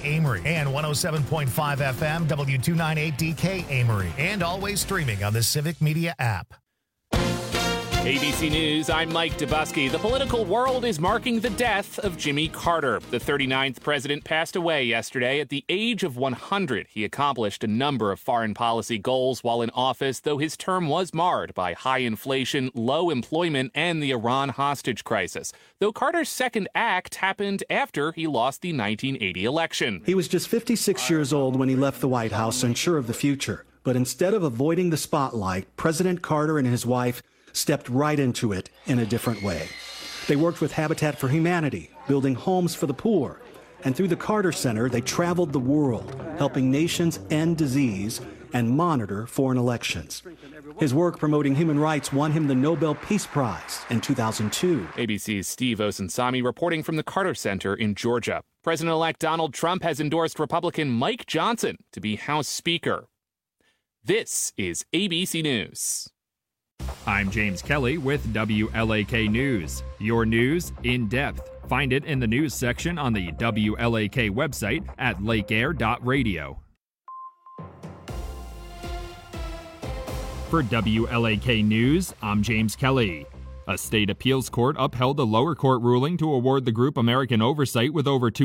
Amory, and 107.5 FM W298DK Amory, and always streaming on the Civic Media app. ABC News, I'm Mike Dubusky. The political world is marking the death of Jimmy Carter. The 39th president passed away yesterday at the age of 100. He accomplished a number of foreign policy goals while in office, though his term was marred by high inflation, low employment, and the Iran hostage crisis. Though Carter's second act happened after he lost the 1980 election. He was just 56 years old when he left the White House, unsure of the future. But instead of avoiding the spotlight, President Carter and his wife stepped right into it in a different way. They worked with Habitat for Humanity, building homes for the poor. And through the Carter Center, they traveled the world, helping nations end disease and monitor foreign elections. His work promoting human rights won him the Nobel Peace Prize in 2002. ABC's Steve Osunsami reporting from the Carter Center in Georgia. President-elect Donald Trump has endorsed Republican Mike Johnson to be House Speaker. This is ABC News. I'm James Kelly with WLAK News. Your news in depth. Find it in the news section on the WLAK website at lakeair.radio. For WLAK News, I'm James Kelly. A state appeals court upheld a lower court ruling to award the group American Oversight with over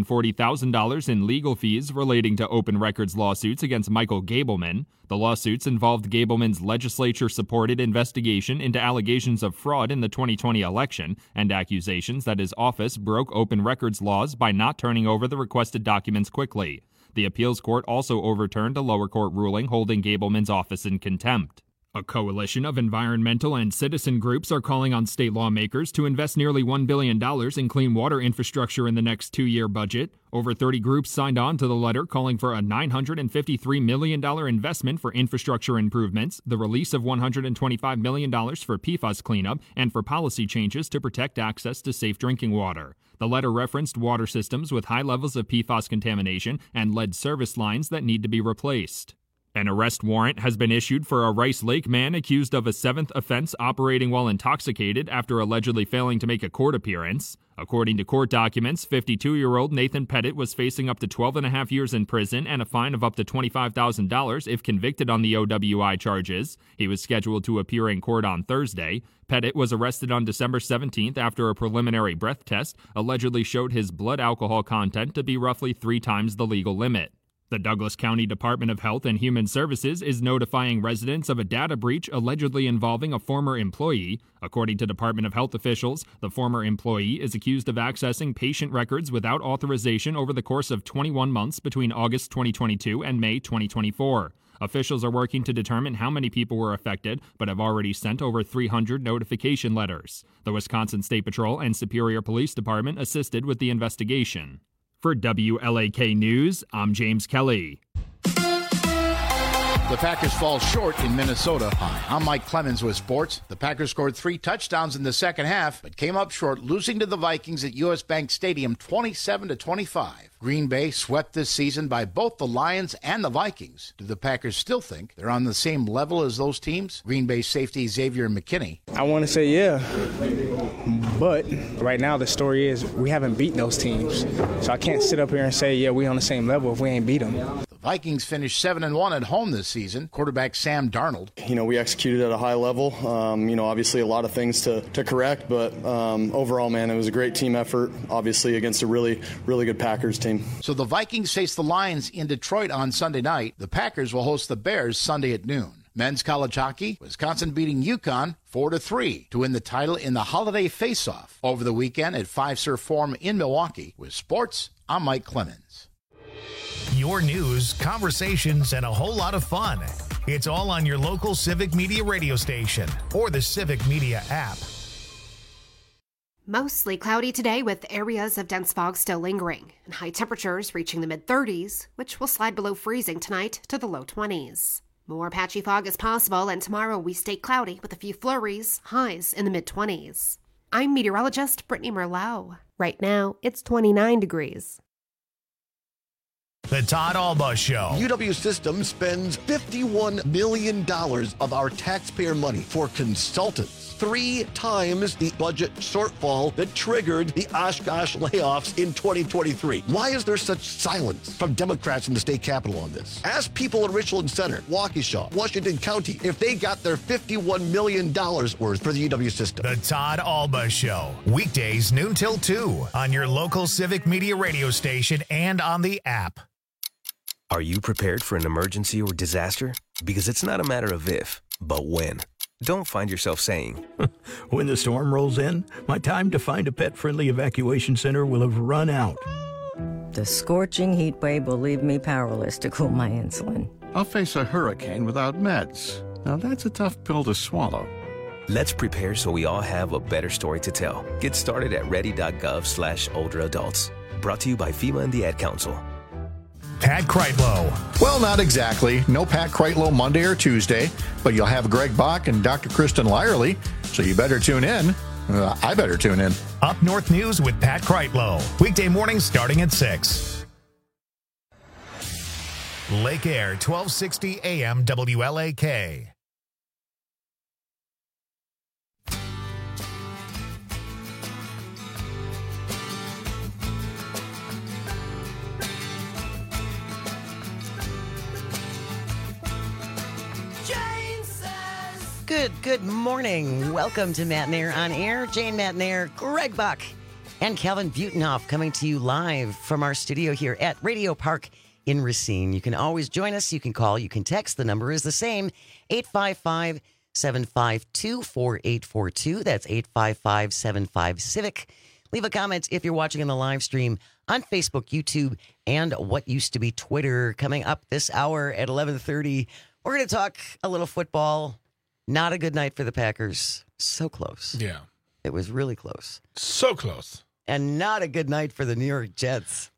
$240,000 in legal fees relating to open records lawsuits against Michael Gableman. The lawsuits involved Gableman's legislature-supported investigation into allegations of fraud in the 2020 election and accusations that his office broke open records laws by not turning over the requested documents quickly. The appeals court also overturned a lower court ruling holding Gableman's office in contempt. A coalition of environmental and citizen groups are calling on state lawmakers to invest nearly $1 billion in clean water infrastructure in the next two-year budget. Over 30 groups signed on to the letter calling for a $953 million investment for infrastructure improvements, the release of $125 million for PFAS cleanup, and for policy changes to protect access to safe drinking water. The letter referenced water systems with high levels of PFAS contamination and lead service lines that need to be replaced. An arrest warrant has been issued for a Rice Lake man accused of a seventh offense operating while intoxicated after allegedly failing to make a court appearance. According to court documents, 52-year-old Nathan Pettit was facing up to 12.5 years in prison and a fine of up to $25,000 if convicted on the OWI charges. He was scheduled to appear in court on Thursday. Pettit was arrested on December 17th after a preliminary breath test allegedly showed his blood alcohol content to be roughly 3 times the legal limit. The Douglas County Department of Health and Human Services is notifying residents of a data breach allegedly involving a former employee. According to Department of Health officials, the former employee is accused of accessing patient records without authorization over the course of 21 months between August 2022 and May 2024. Officials are working to determine how many people were affected, but have already sent over 300 notification letters. The Wisconsin State Patrol and Superior Police Department assisted with the investigation. For WLAK News, I'm James Kelly. The Packers fall short in Minnesota. Hi, I'm Mike Clemens with sports. The Packers scored 3 touchdowns in the second half, but came up short, losing to the Vikings at U.S. Bank Stadium 27-25. Green Bay swept this season by both the Lions and the Vikings. Do the Packers still think they're on the same level as those teams? Green Bay safety Xavier McKinney. I want to say yeah, but right now the story is we haven't beaten those teams. So I can't sit up here and say, yeah, we're on the same level if we ain't beat them. The Vikings finished 7-1 at home this season. Quarterback Sam Darnold. We executed at a high level. Obviously a lot of things to correct, but overall, man, it was a great team effort, obviously, against a really, really good Packers team. So the Vikings face the Lions in Detroit on Sunday night. The Packers will host the Bears Sunday at noon. Men's college hockey, Wisconsin beating UConn 4-3 to win the title in the holiday face-off over the weekend at Fiserv Forum in Milwaukee. With sports, I'm Mike Clemens. Your news, conversations, and a whole lot of fun. It's all on your local Civic Media radio station or the Civic Media app. Mostly cloudy today with areas of dense fog still lingering and high temperatures reaching the mid-30s, which will slide below freezing tonight to the low 20s. More patchy fog is possible, and tomorrow we stay cloudy with a few flurries, highs in the mid-20s. I'm meteorologist Brittany Merlot. Right now, it's 29 degrees. The Todd Alba Show. UW Systems spends $51 million of our taxpayer money for consultants. 3 times the budget shortfall that triggered the Oshkosh layoffs in 2023. Why is there such silence from Democrats in the state capitol on this? Ask people in Richland Center, Waukesha, Washington County, if they got their $51 million worth for the UW system. The Todd Alba Show, weekdays noon till 2 on your local Civic Media radio station and on the app. Are you prepared for an emergency or disaster? Because it's not a matter of if, but when. Don't find yourself saying, when the storm rolls in, my time to find a pet-friendly evacuation center will have run out. The scorching heat wave will leave me powerless to cool my insulin. I'll face a hurricane without meds. Now that's a tough pill to swallow. Let's prepare so we all have a better story to tell. Get started at ready.gov/older adults. Brought to you by FEMA and the Ad Council. Pat Kreitlow. Well, not exactly. No Pat Kreitlow Monday or Tuesday, but you'll have Greg Bach and Dr. Kristen Lyerly, so you better tune in. I better tune in. Up North News with Pat Kreitlow. Weekday mornings starting at 6. Lake Air, 1260 AM WLAK. Good morning. Welcome to Mattinaire on Air. Jane Mattinaire, Greg Buck, and Calvin Butenhoff coming to you live from our studio here at Radio Park in Racine. You can always join us. You can call. You can text. The number is the same, 855-752-4842. That's 855-75-CIVIC. Leave a comment if you're watching on the live stream on Facebook, YouTube, and what used to be Twitter. Coming up this hour at 11:30, we're going to talk a little football. Not a good night for the Packers. So close. Yeah. It was really close. So close. And not a good night for the New York Jets.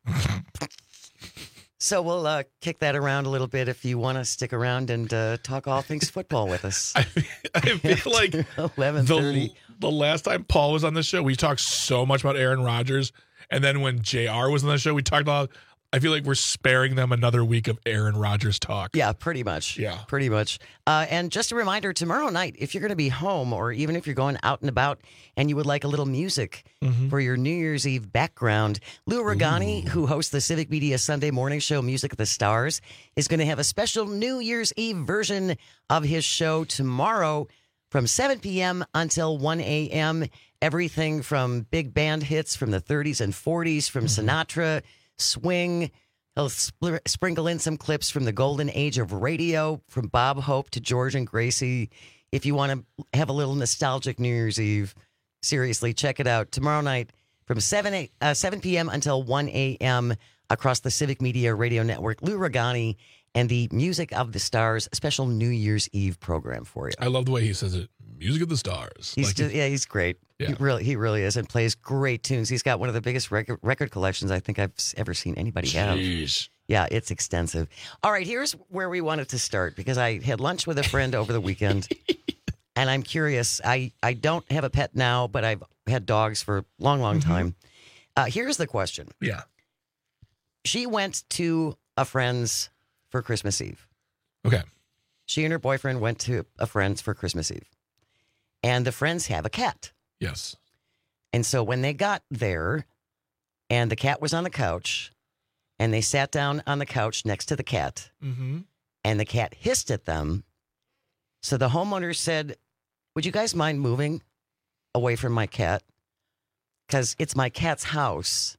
So we'll kick that around a little bit if you want to stick around and talk all things football with us. I feel like 11:30. The last time Paul was on the show, we talked so much about Aaron Rodgers. And then when JR was on the show, we talked about, I feel like we're sparing them another week of Aaron Rodgers talk. Yeah, pretty much. Yeah. Pretty much. And just a reminder, tomorrow night, if you're going to be home or even if you're going out and about and you would like a little music for your New Year's Eve background, Lou Ragani, who hosts the Civic Media Sunday morning show Music of the Stars, is going to have a special New Year's Eve version of his show tomorrow from 7 p.m. until 1 a.m. Everything from big band hits from the 30s and 40s, from Sinatra, swing. He'll sprinkle in some clips from the golden age of radio, from Bob Hope to George and Gracie. If you want to have a little nostalgic New Year's Eve, seriously, check it out. Tomorrow night from 7 p.m. until 1 a.m. across the Civic Media Radio Network, Lou Ragani and the Music of the Stars special New Year's Eve program for you. I love the way he says it. Music of the Stars. He's great. Yeah. He really is, and plays great tunes. He's got one of the biggest record collections I think I've ever seen anybody have. Yeah, it's extensive. All right, here's where we wanted to start, because I had lunch with a friend over the weekend, and I'm curious. I don't have a pet now, but I've had dogs for a long time. Here's the question. Yeah. She went to a friend's for Christmas Eve. Okay. She and her boyfriend went to a friend's for Christmas Eve. And the friends have a cat. Yes. And so when they got there and the cat was on the couch and they sat down on the couch next to the cat and the cat hissed at them. So the homeowner said, would you guys mind moving away from my cat? Because it's my cat's house.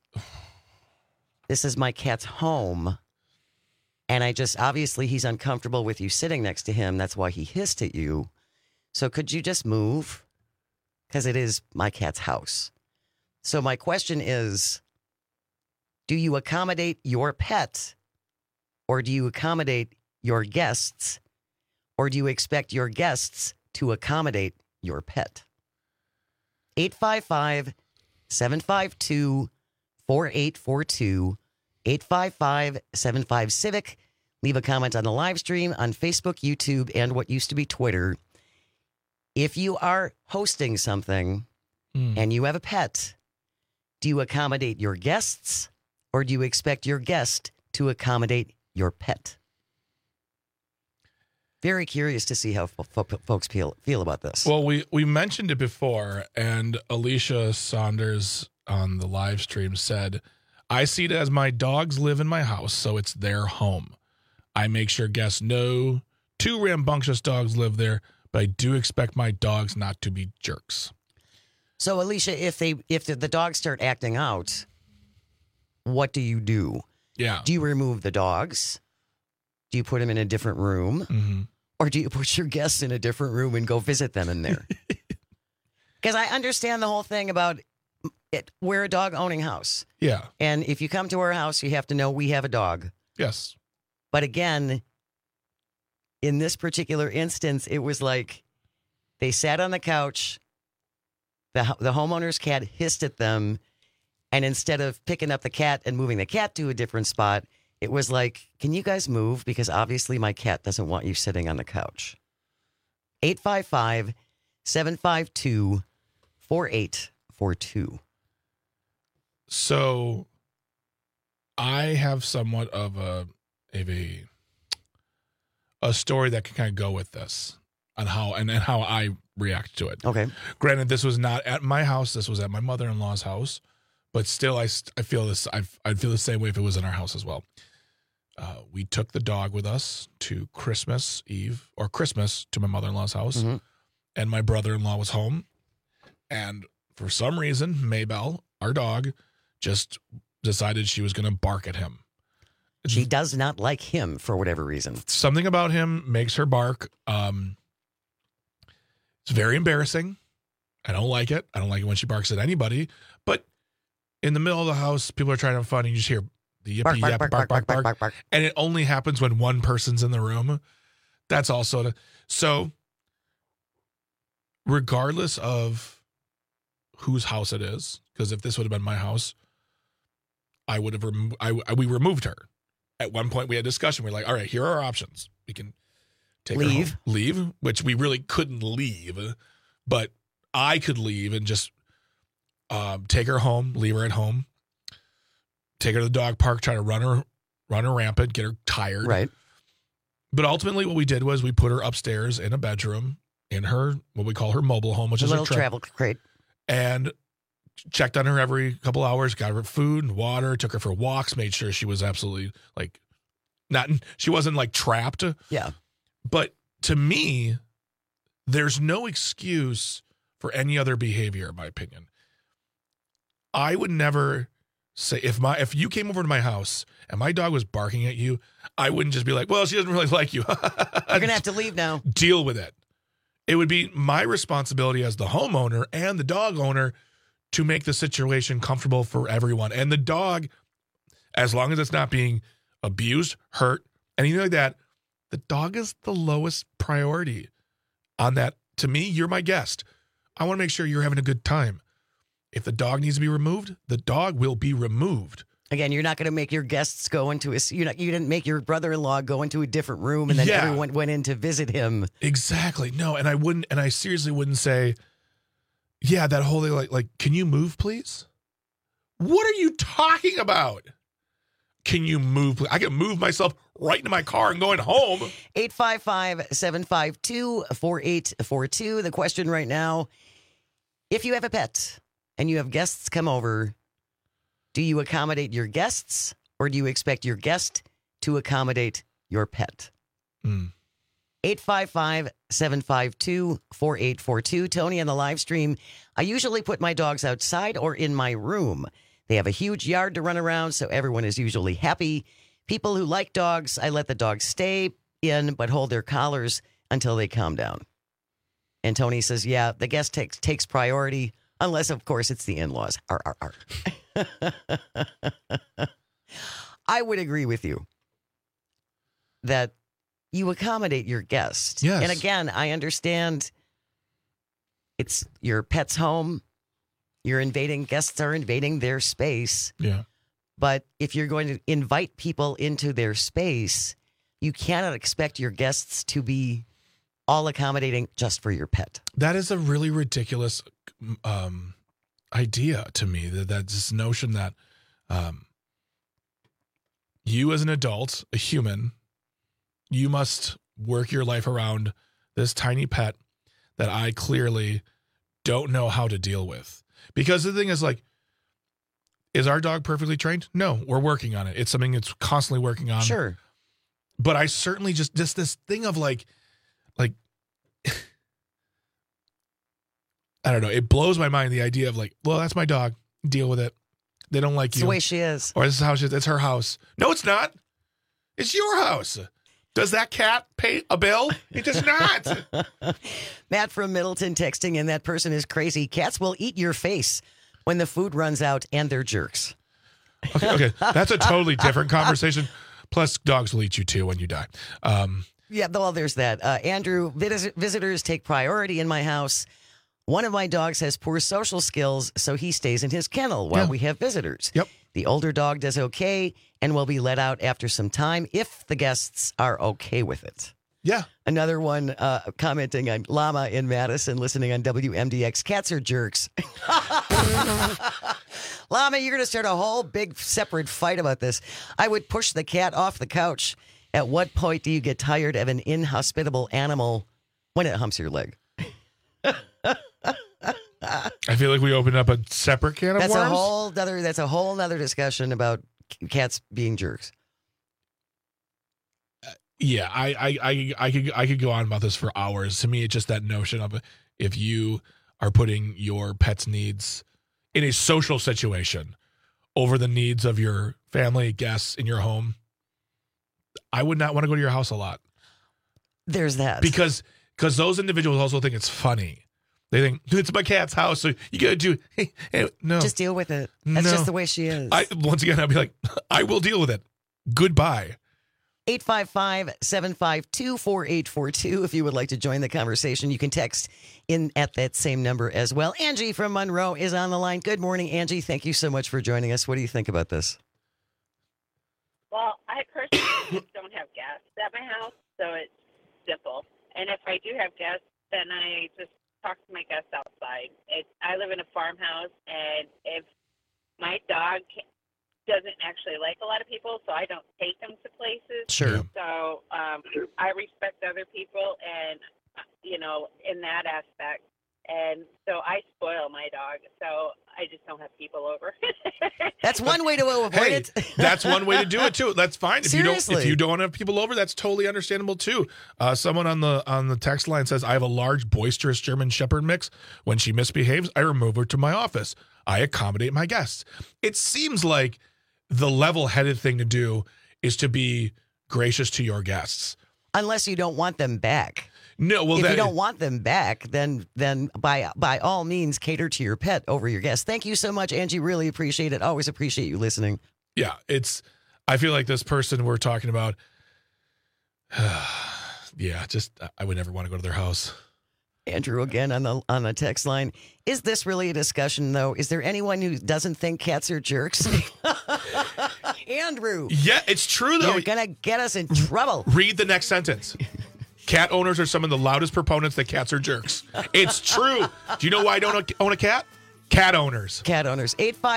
This is my cat's home. And obviously he's uncomfortable with you sitting next to him. That's why he hissed at you. So could you just move? Because it is my cat's house. So my question is, do you accommodate your pet, or do you accommodate your guests, or do you expect your guests to accommodate your pet? 855-752-4842, 855-75-CIVIC. Leave a comment on the live stream on Facebook, YouTube, and what used to be Twitter. If you are hosting something and you have a pet, do you accommodate your guests, or do you expect your guest to accommodate your pet? Very curious to see how folks feel about this. Well, we mentioned it before, and Alicia Saunders on the live stream said, I see it as my dogs live in my house, so it's their home. I make sure guests know 2 rambunctious dogs live there, but I do expect my dogs not to be jerks. So, Alicia, if the dogs start acting out, what do you do? Yeah. Do you remove the dogs? Do you put them in a different room? Mm-hmm. Or do you put your guests in a different room and go visit them in there? Because I understand the whole thing about it. We're a dog-owning house. Yeah. And if you come to our house, you have to know we have a dog. Yes. But again, in this particular instance, it was like they sat on the couch, the homeowner's cat hissed at them, and instead of picking up the cat and moving the cat to a different spot, it was like, can you guys move? Because obviously my cat doesn't want you sitting on the couch. 855-752-4842. So I have somewhat of a story that can kind of go with this on how and how I react to it. Okay. Granted, this was not at my house. This was at my mother-in-law's house. But still, I feel this. I'd feel the same way if it was in our house as well. We took the dog with us to Christmas Eve or Christmas to my mother-in-law's house, Mm-hmm. and my brother-in-law was home. And for some reason, Maybelle, our dog, just decided she was going to bark at him. She does not like him for whatever reason. Something about him makes her bark. It's very embarrassing. I don't like it. I don't like it when she barks at anybody. But in the middle of the house, people are trying to have fun, and you just hear the yippee yap, bark. And it only happens when one person's in the room. That's also so. Regardless of whose house it is, because if this would have been my house, I would have we removed her. At one point, we had a discussion. We're like, all right, here are our options. We can take her home, leave, which we really couldn't leave, but I could leave and just take her home, leave her at home, take her to the dog park, try to run her rampant, get her tired. Right. But ultimately, what we did was we put her upstairs in a bedroom in her, what we call her mobile home, which is a little travel crate, and checked on her every couple hours, got her food and water, took her for walks, made sure she was absolutely she wasn't like trapped. Yeah. But to me, there's no excuse for any other behavior, in my opinion. I would never say if you came over to my house and my dog was barking at you, I wouldn't just be like, well, she doesn't really like you. You're going to have to leave now. Deal with it. It would be my responsibility as the homeowner and the dog owner to make the situation comfortable for everyone. And the dog, as long as it's not being abused, hurt, anything like that, the dog is the lowest priority on that. To me, you're my guest. I want to make sure you're having a good time. If the dog needs to be removed, the dog will be removed. Again, you're not going to make your guests go into you didn't make your brother-in-law go into a different room and then everyone went in to visit him. Exactly. No, and I seriously wouldn't say, yeah, that whole thing, like, can you move, please? What are you talking about? Can you move? I can move myself right into my car and going home. 855-752-4842. The question right now, if you have a pet and you have guests come over, do you accommodate your guests or do you expect your guest to accommodate your pet? 855-752-4842. Tony on the live stream. I usually put my dogs outside or in my room. They have a huge yard to run around, so everyone is usually happy. People who like dogs, I let the dogs stay in, but hold their collars until they calm down. And Tony says, yeah, the guest takes priority, unless, of course, it's the in-laws. I would agree with you that you accommodate your guest. Yes. And again, I understand it's your pet's home. Guests are invading their space. Yeah. But if you're going to invite people into their space, you cannot expect your guests to be all accommodating just for your pet. That is a really ridiculous idea to me, that this notion that you as an adult, a human, you must work your life around this tiny pet that I clearly don't know how to deal with. Because the thing is, like, is our dog perfectly trained? No, we're working on it. It's something it's constantly working on. Sure. But I certainly just this thing of like, I don't know. It blows my mind, the idea of like, well, that's my dog. Deal with it. They don't like It's you. the way she is. Or this is how she is. It's her house. No, it's not. It's your house. Does that cat pay a bill? It does not. Matt from Middleton texting in, that person is crazy. Cats will eat your face when the food runs out, and they're jerks. Okay. That's a totally different conversation. Plus, dogs will eat you too when you die. Yeah, well, there's that. Andrew, visitors take priority in my house. One of my dogs has poor social skills, so he stays in his kennel while we have visitors. Yep. The older dog does okay and will be let out after some time if the guests are okay with it. Yeah. Another one commenting on Llama in Madison, listening on WMDX. Cats are jerks. Llama, you're going to start a whole big separate fight about this. I would push the cat off the couch. At what point do you get tired of an inhospitable animal when it humps your leg? I feel like we opened up a separate can of worms. That's a whole nother discussion about cats being jerks. Yeah, I could go on about this for hours. To me, it's just that notion of if you are putting your pet's needs in a social situation over the needs of your family, guests in your home, I would not want to go to your house a lot. There's that. Because those individuals also think it's funny. They think, it's my cat's house, so you got to do, hey, no. Just deal with it. That's just the way she is. Once again, I'll be like, I will deal with it. Goodbye. 855-752-4842. If you would like to join the conversation, you can text in at that same number as well. Angie from Monroe is on the line. Good morning, Angie. Thank you so much for joining us. What do you think about this? Well, I personally just don't have guests at my house, so it's simple. And if I do have guests, then I just talk to my guests outside. I live in a farmhouse, and if my dog doesn't actually like a lot of people, so I don't take them to places. Sure. So I respect other people, and, in that aspect. And so I spoil my dog, so I just don't have people over. That's one way to avoid it. That's one way to do it too. That's fine. Seriously. If you don't have people over, that's totally understandable too. Someone on the text line says, I have a large boisterous German Shepherd mix. When she misbehaves, I remove her to my office. I accommodate my guests. It seems like the level-headed thing to do is to be gracious to your guests. Unless you don't want them back. No, well, if you don't want them back, then by all means cater to your pet over your guests. Thank you so much, Angie. Really appreciate it. Always appreciate you listening. Yeah, I feel like this person we're talking about. Yeah, I would never want to go to their house. Andrew again on the text line. Is this really a discussion though? Is there anyone who doesn't think cats are jerks? Andrew. Yeah, it's true though. You're gonna get us in trouble. Read the next sentence. Cat owners are some of the loudest proponents that cats are jerks. It's true. Do you know why I don't own a cat? Cat owners. Cat owners.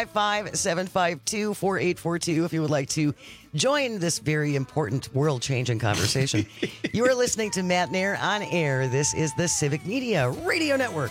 855-752-4842 if you would like to join this very important world-changing conversation. You are listening to Matt Nair on air. This is the Civic Media Radio Network.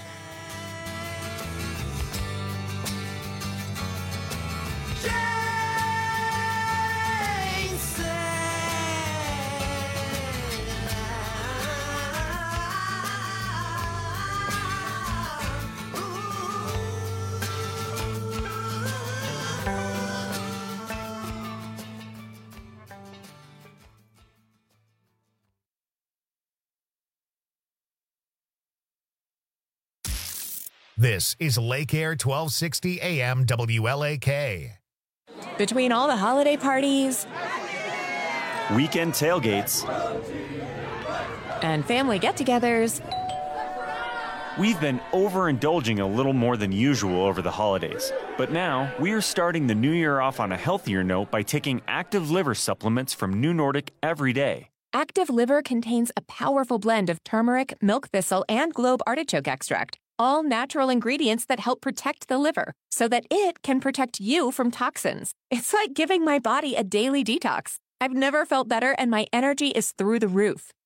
This is Lake Air 1260 AM WLAK. Between all the holiday parties, weekend tailgates, and family get-togethers, we've been overindulging a little more than usual over the holidays. But now, we are starting the new year off on a healthier note by taking Active Liver supplements from New Nordic every day. Active Liver contains a powerful blend of turmeric, milk thistle, and globe artichoke extract, all natural ingredients that help protect the liver so that it can protect you from toxins. It's like giving my body a daily detox. I've never felt better, and my energy is through the roof.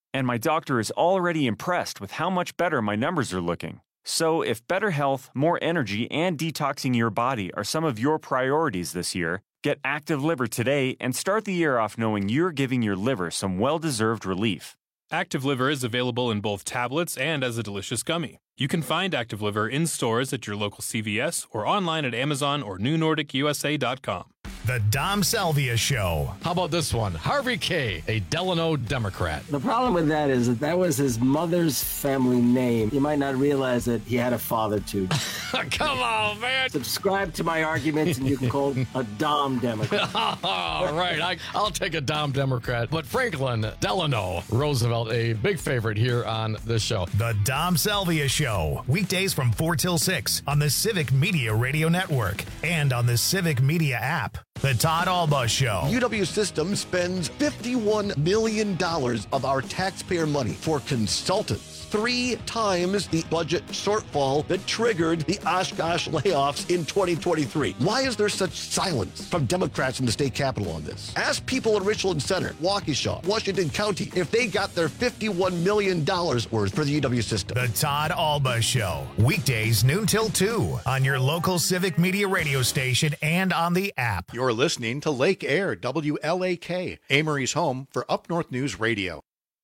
And my doctor is already impressed with how much better my numbers are looking. So if better health, more energy, and detoxing your body are some of your priorities this year, get Active Liver today and start the year off knowing you're giving your liver some well-deserved relief. Active Liver is available in both tablets and as a delicious gummy. You can find Active Liver in stores at your local CVS or online at Amazon or NewNordicUSA.com. The Dom Salvia Show. How about this one? Harvey K., a Delano Democrat. The problem with that is that was his mother's family name. You might not realize that he had a father, too. Come on, man. Subscribe to my arguments, and you can call a Dom Democrat. All right, I'll take a Dom Democrat. But Franklin Delano Roosevelt, a big favorite here on this show. The Dom Salvia Show. Weekdays from 4 till 6 on the Civic Media Radio Network and on the Civic Media app. The Todd Alba Show. UW Systems spends $51 million of our taxpayer money for consultants. 3 times the budget shortfall that triggered the Oshkosh layoffs in 2023. Why is there such silence from Democrats in the state capitol on this? Ask people in Richland Center, Waukesha, Washington County, if they got their $51 million worth for the UW system. The Todd Alba Show. Weekdays noon till 2 on your local Civic Media radio station and on the app. You're listening to Lake Air, WLAK, Amory's home for Up North News Radio.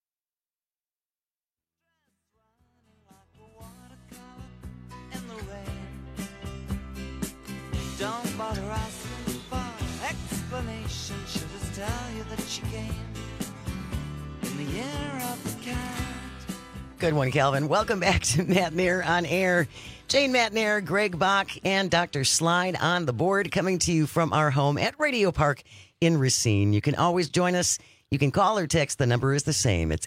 Don't bother asking for explanation. She'll just tell you that she came in the year of the cat. Good one, Calvin. Welcome back to Matt Nair on Air. Jane Matt Nair, Greg Bach, and Dr. Slide on the board, coming to you from our home at Radio Park in Racine. You can always join us. You can call or text. The number is the same. It's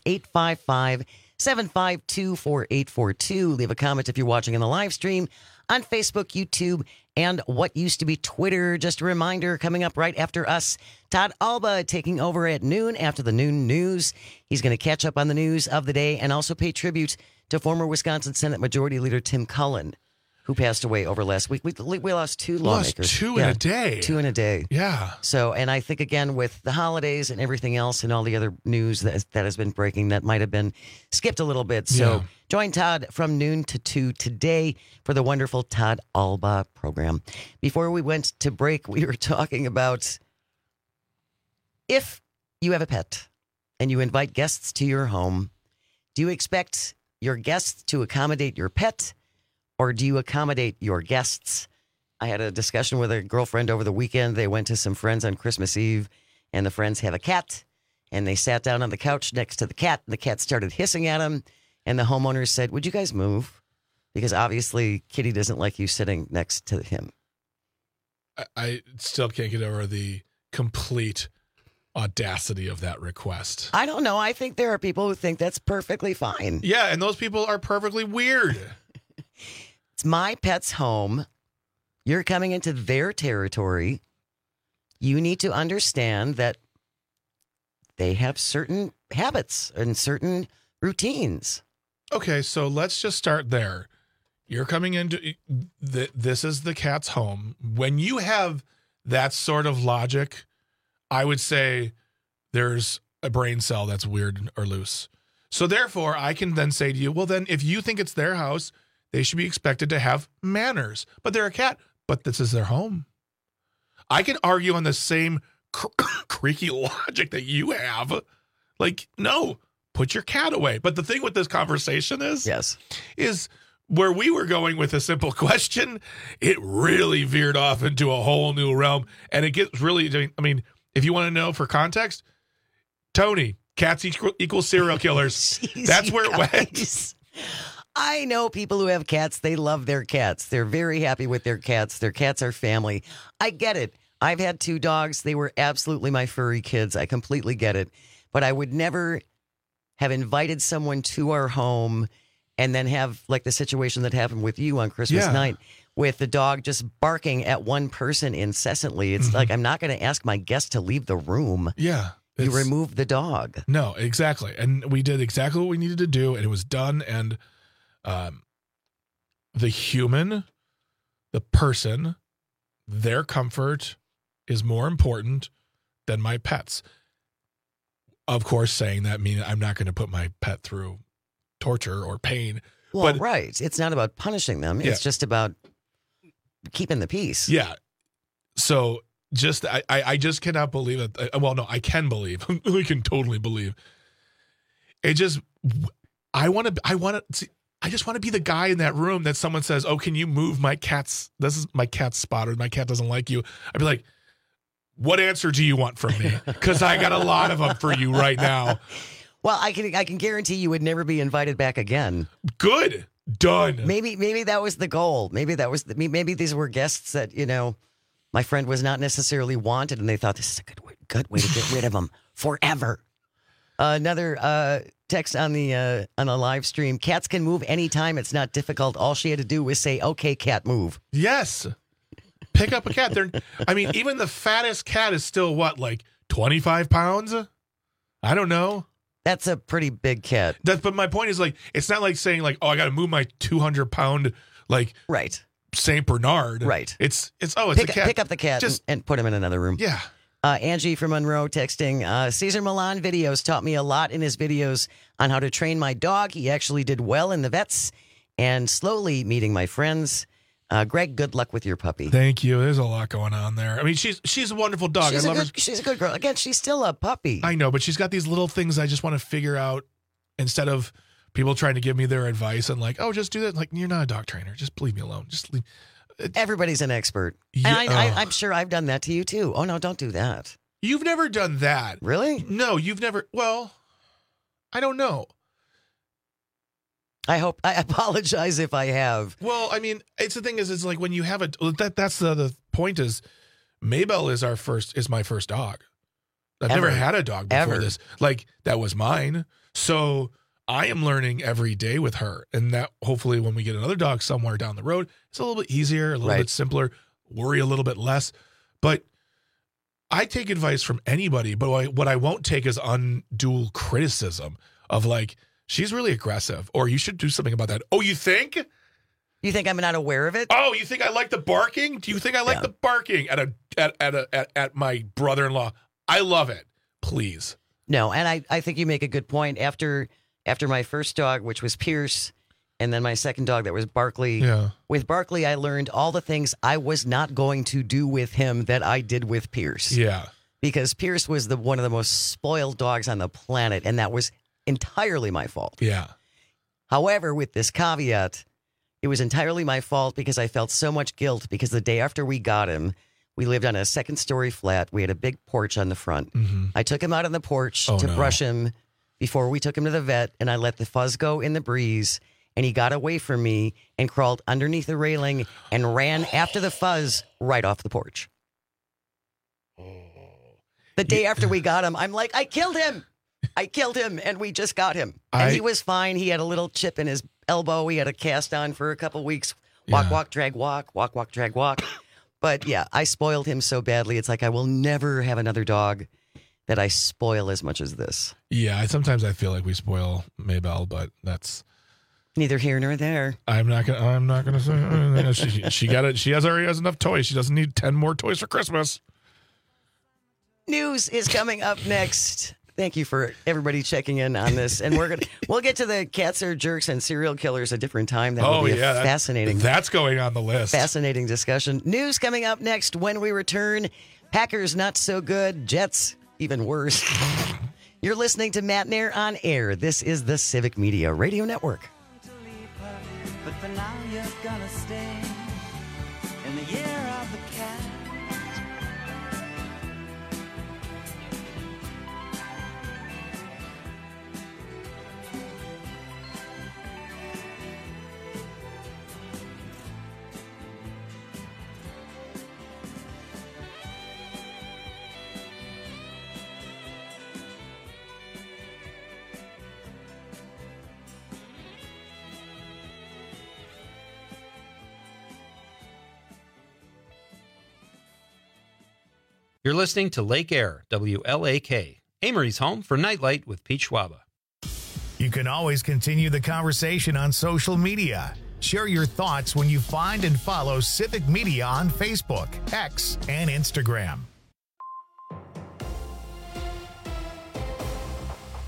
855-752-4842. Leave a comment if you're watching in the live stream on Facebook, YouTube, and what used to be Twitter. Just a reminder, coming up right after us, Todd Alba taking over at noon after the noon news. He's going to catch up on the news of the day and also pay tribute to former Wisconsin Senate Majority Leader Tim Cullen, who passed away over last week. We lost 2 lawmakers. Lost 2 in a day. 2 in a day. Yeah. So, and I think, again, with the holidays and everything else and all the other news that has been breaking, that might have been skipped a little bit. So join Todd from noon to 2 today for the wonderful Todd Alba program. Before we went to break, we were talking about if you have a pet and you invite guests to your home, do you expect your guests to accommodate your pet, or do you accommodate your guests? I had a discussion with a girlfriend over the weekend. They went to some friends on Christmas Eve, and the friends have a cat, and they sat down on the couch next to the cat. The cat started hissing at him, and the homeowners said, "Would you guys move?" Because obviously Kitty doesn't like you sitting next to him. I still can't get over the complete audacity of that request. I don't know. I think there are people who think that's perfectly fine. Yeah, and those people are perfectly weird. It's my pet's home. You're coming into their territory. You need to understand that they have certain habits and certain routines. Okay, so let's just start there. You're coming into this is the cat's home. When you have that sort of logic, I would say there's a brain cell that's weird or loose. So therefore, I can then say to you, well, then if you think it's their house, they should be expected to have manners. But they're a cat, but this is their home. I can argue on the same creaky logic that you have. Like, no, put your cat away. But the thing with this conversation is where we were going with a simple question, it really veered off into a whole new realm. And it gets really, I mean, if you want to know for context, Tony, cats equal serial killers. Jeez, that's where it went. I know people who have cats. They love their cats. They're very happy with their cats. Their cats are family. I get it. I've had 2 dogs. They were absolutely my furry kids. I completely get it. But I would never have invited someone to our home and then have like the situation that happened with you on Christmas night with the dog just barking at one person incessantly. It's like, I'm not going to ask my guest to leave the room. Yeah. You remove the dog. No, exactly. And we did exactly what we needed to do, and it was done. And the human, the person, their comfort is more important than my pets. of course, saying that means I'm not going to put my pet through torture or pain. Well, right. It's not about punishing them. It's just about keeping the peace. Yeah. So I just cannot believe it. Well, no, I can believe. I can totally believe. It just, I just want to be the guy in that room that someone says, "Oh, can you move my cat's? This is my cat's spot, or my cat doesn't like you." I'd be like, "What answer do you want from me? Because I got a lot of them for you right now." Well, I can guarantee you would never be invited back again. Good. Done. Maybe that was the goal. Maybe these were guests that, my friend was not necessarily wanted, and they thought this is a good way to get rid of them forever. Another text on the live stream. Cats can move anytime. It's not difficult. All she had to do was say, "Okay, cat, move." Yes. Pick up a cat. Even the fattest cat is still like 25 pounds? I don't know. That's a pretty big cat. But my point is it's not like saying "Oh, I got to move my 200-pound right Saint Bernard." Right. It's a cat. Pick up the cat and put him in another room. Yeah. Angie from Monroe texting, Cesar Millan videos taught me a lot in his videos on how to train my dog. He actually did well in the vets and slowly meeting my friends. Greg, good luck with your puppy. Thank you. There's a lot going on there. I mean, she's a wonderful dog. I love her. She's a good girl. Again, she's still a puppy. I know, but she's got these little things I just want to figure out instead of people trying to give me their advice and "Oh, just do that." You're not a dog trainer. Just leave me alone. Just leave. Everybody's an expert. Yeah, and I'm sure I've done that to you too. Oh, no, don't do that. You've never done that. Really? No, you've never. Well, I don't know. I apologize if I have. Well, I mean, it's the thing is when you have that's the point is Maybelle is my first dog. I've never had a dog before this. That was mine. So I am learning every day with her. And that hopefully when we get another dog somewhere down the road, it's a little bit easier, a little bit simpler, worry a little bit less. But I take advice from anybody, but what I won't take is undue criticism of she's really aggressive, or you should do something about that. Oh, you think? You think I'm not aware of it? Oh, you think I like the barking? Do you think I like the barking at my brother-in-law? I love it. Please. No, and I think you make a good point. After my first dog, which was Pierce, and then my second dog that was Barkley. Yeah. With Barkley, I learned all the things I was not going to do with him that I did with Pierce. Yeah. Because Pierce was one of the most spoiled dogs on the planet, and that was entirely my fault. Yeah. However, with this caveat, it was entirely my fault because I felt so much guilt because the day after we got him, we lived on a second-story flat. We had a big porch on the front. Mm-hmm. I took him out on the porch to brush him before we took him to the vet, and I let the fuzz go in the breeze, and he got away from me and crawled underneath the railing and ran after the fuzz right off the porch. The day after we got him, I'm like, I killed him, and we just got him. And he was fine. He had a little chip in his elbow. He had a cast on for a couple weeks. Walk, drag, walk. Walk, drag, walk. But yeah, I spoiled him so badly. It's I will never have another dog that I spoil as much as this. Yeah, sometimes I feel like we spoil Maybelle, but that's neither here nor there. I'm not gonna say she got it. She already has enough toys. She doesn't need 10 more toys for Christmas. News is coming up next. Thank you for everybody checking in on this, and we'll get to the cats are jerks and serial killers a different time. That will be fascinating. That's going on the list. Fascinating discussion. News coming up next when we return. Packers not so good. Jets even worse. You're listening to Matt Nair on air. This is the Civic Media Radio Network. But for now you're gonna stay in the year of the cat. You're listening to Lake Air, WLAK, Amory's home for Nightlight with Pete Schwaba. You can always continue the conversation on social media. Share your thoughts when you find and follow Civic Media on Facebook, X, and Instagram.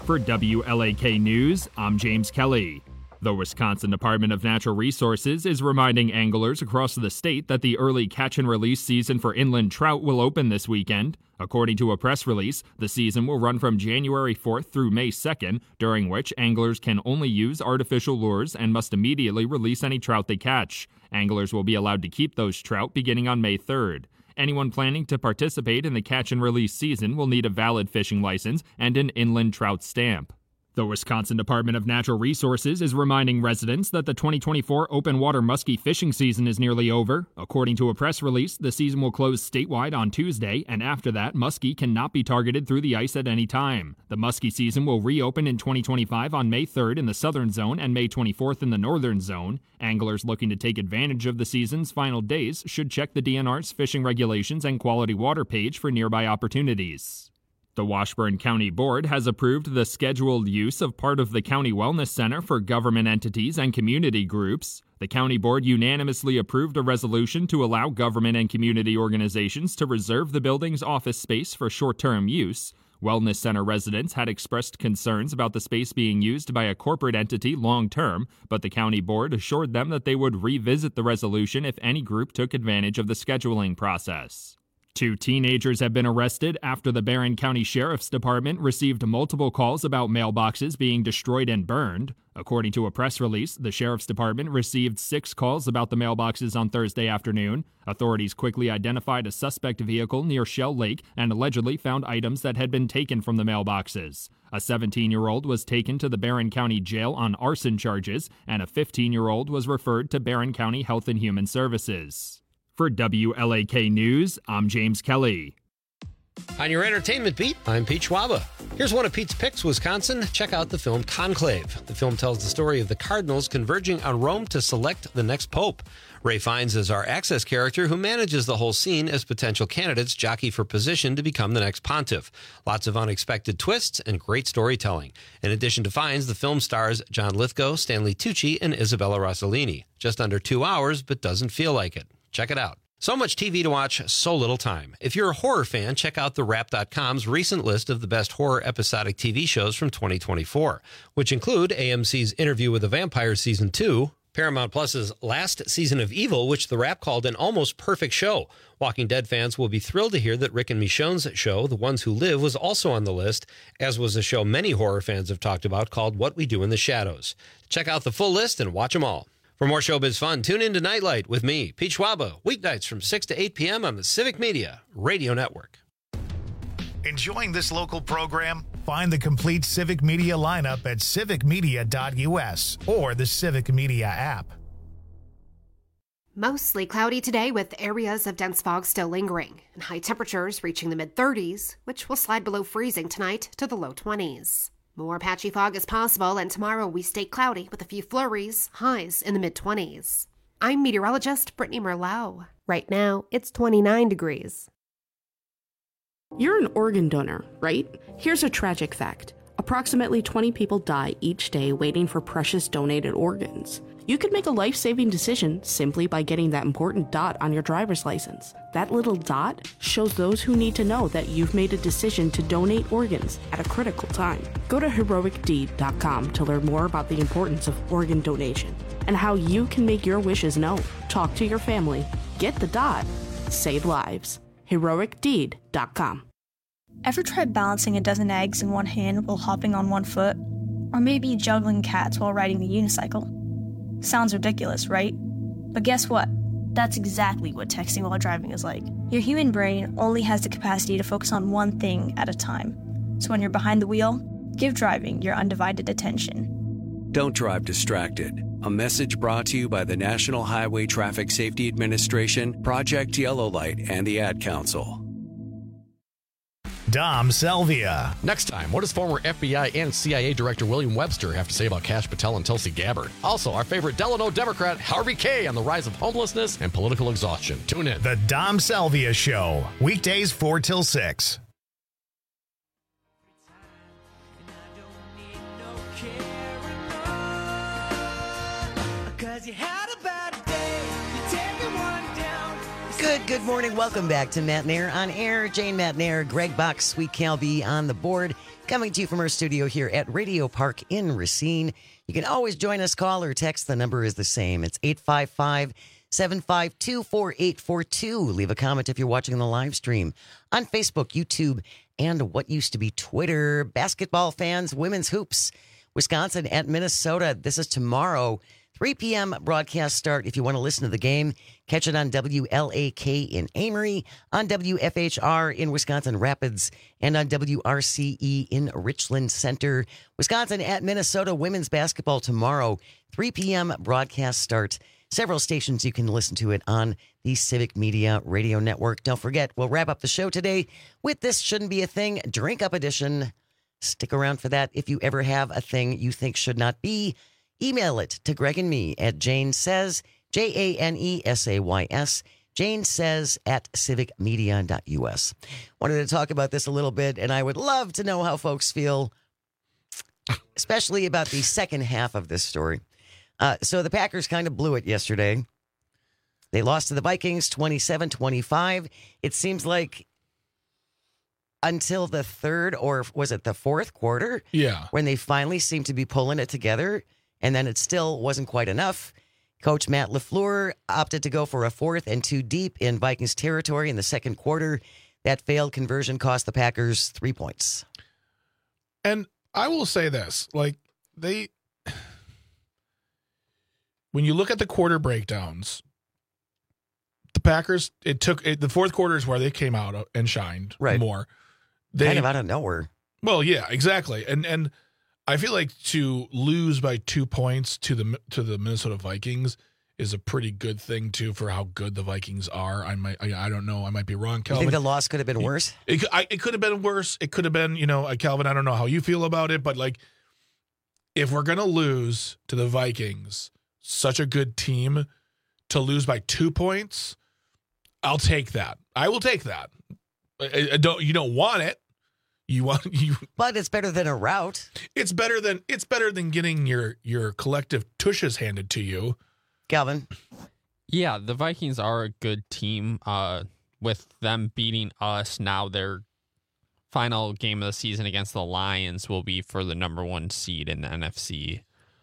For WLAK News, I'm James Kelly. The Wisconsin Department of Natural Resources is reminding anglers across the state that the early catch-and-release season for inland trout will open this weekend. According to a press release, the season will run from January 4th through May 2nd, during which anglers can only use artificial lures and must immediately release any trout they catch. Anglers will be allowed to keep those trout beginning on May 3rd. Anyone planning to participate in the catch-and-release season will need a valid fishing license and an inland trout stamp. The Wisconsin Department of Natural Resources is reminding residents that the 2024 open water muskie fishing season is nearly over. According to a press release, the season will close statewide on Tuesday, and after that, muskie cannot be targeted through the ice at any time. The muskie season will reopen in 2025 on May 3rd in the southern zone and May 24th in the northern zone. Anglers looking to take advantage of the season's final days should check the DNR's fishing regulations and quality water page for nearby opportunities. The Washburn County Board has approved the scheduled use of part of the County Wellness Center for government entities and community groups. The County Board unanimously approved a resolution to allow government and community organizations to reserve the building's office space for short-term use. Wellness Center residents had expressed concerns about the space being used by a corporate entity long-term, but the County Board assured them that they would revisit the resolution if any group took advantage of the scheduling process. 2 teenagers have been arrested after the Barron County Sheriff's Department received multiple calls about mailboxes being destroyed and burned. According to a press release, the Sheriff's Department received 6 calls about the mailboxes on Thursday afternoon. Authorities quickly identified a suspect vehicle near Shell Lake and allegedly found items that had been taken from the mailboxes. A 17-year-old was taken to the Barron County Jail on arson charges, and a 15-year-old was referred to Barron County Health and Human Services. For WLAK News, I'm James Kelly. On your entertainment beat, I'm Pete Schwaba. Here's one of Pete's picks, Wisconsin. Check out the film Conclave. The film tells the story of the cardinals converging on Rome to select the next pope. Ray Fiennes is our Access character who manages the whole scene as potential candidates jockey for position to become the next pontiff. Lots of unexpected twists and great storytelling. In addition to Fiennes, the film stars John Lithgow, Stanley Tucci, and Isabella Rossellini. Just under 2 hours, but doesn't feel like it. Check it out. So much TV to watch, so little time. If you're a horror fan, check out TheWrap.com's recent list of the best horror episodic TV shows from 2024, which include AMC's Interview with the Vampire Season 2, Paramount Plus's last season of Evil, which The Wrap called an almost perfect show. Walking Dead fans will be thrilled to hear that Rick and Michonne's show, The Ones Who Live, was also on the list, as was a show many horror fans have talked about called What We Do in the Shadows. Check out the full list and watch them all. For more showbiz fun, tune in to Nightlight with me, Pete Schwaba, weeknights from 6 to 8 p.m. on the Civic Media Radio Network. Enjoying this local program? Find the complete Civic Media lineup at civicmedia.us or the Civic Media app. Mostly cloudy today with areas of dense fog still lingering and high temperatures reaching the mid-30s, which will slide below freezing tonight to the low 20s. More patchy fog is possible, and tomorrow we stay cloudy with a few flurries, highs in the mid-20s. I'm meteorologist Brittany Merlot. Right now, it's 29 degrees. You're an organ donor, right? Here's a tragic fact. Approximately 20 people die each day waiting for precious donated organs. You could make a life-saving decision simply by getting that important dot on your driver's license. That little dot shows those who need to know that you've made a decision to donate organs at a critical time. Go to heroicdeed.com to learn more about the importance of organ donation and how you can make your wishes known. Talk to your family. Get the dot. Save lives. heroicdeed.com. Ever tried balancing a dozen eggs in one hand while hopping on one foot? Or maybe juggling cats while riding a unicycle? Sounds ridiculous, right? But guess what? That's exactly what texting while driving is like. Your human brain only has the capacity to focus on one thing at a time. So when you're behind the wheel, give driving your undivided attention. Don't drive distracted. A message brought to you by the National Highway Traffic Safety Administration, Project Yellow Light, and the Ad Council. Dom Salvia. Next time, what does former FBI and CIA Director William Webster have to say about Kash Patel and Tulsi Gabbard? Also, our favorite Delano Democrat, Harvey Kaye, on the rise of homelessness and political exhaustion. Tune in. The Dom Salvia Show, weekdays 4 till 6. Good morning. Welcome back to Matt Nair on air. Jane Matt Nair, Greg Box, Sweet Cal B on the board. Coming to you from our studio here at Radio Park in Racine. You can always join us, call or text. The number is the same. It's 855-752-4842. Leave a comment if you're watching the live stream on Facebook, YouTube, and what used to be Twitter. Basketball fans, women's hoops, Wisconsin at Minnesota. This is tomorrow. 3 p.m. broadcast start. If you want to listen to the game, catch it on WLAK in Amory, on WFHR in Wisconsin Rapids, and on WRCE in Richland Center. Wisconsin at Minnesota women's basketball tomorrow. 3 p.m. broadcast start. Several stations you can listen to it on the Civic Media Radio Network. Don't forget, we'll wrap up the show today with This Shouldn't Be a Thing Drink Up Edition. Stick around for that if you ever have a thing you think should not be. Email it to Greg and me at Jane Says, JANESAYS, Jane Says at civicmedia.us. Wanted to talk about this a little bit, and I would love to know how folks feel, especially about the second half of this story. So the Packers kind of blew it yesterday. They lost to the Vikings 27-25. It seems like until the third, or was it the fourth quarter? Yeah. When they finally seemed to be pulling it together. And then it still wasn't quite enough. Coach Matt LaFleur opted to go for a 4th and 2 deep in Vikings territory in the second quarter. That failed conversion cost the Packers 3 points. And I will say this, when you look at the quarter breakdowns, the Packers, the fourth quarter is where they came out and shined more. Kind of out of nowhere. Well, yeah, exactly. And I feel like to lose by 2 points to the Minnesota Vikings is a pretty good thing too for how good the Vikings are. I don't know. I might be wrong, Calvin. You think the loss could have been worse? It could have been worse. It could have been, Calvin, I don't know how you feel about it, but if we're going to lose to the Vikings, such a good team, to lose by 2 points, I'll take that. I will take that. You don't want it. But it's better than a rout. It's better than getting your collective tushes handed to you. Calvin. Yeah, the Vikings are a good team. With them beating us, now their final game of the season against the Lions will be for the number 1 seed in the NFC.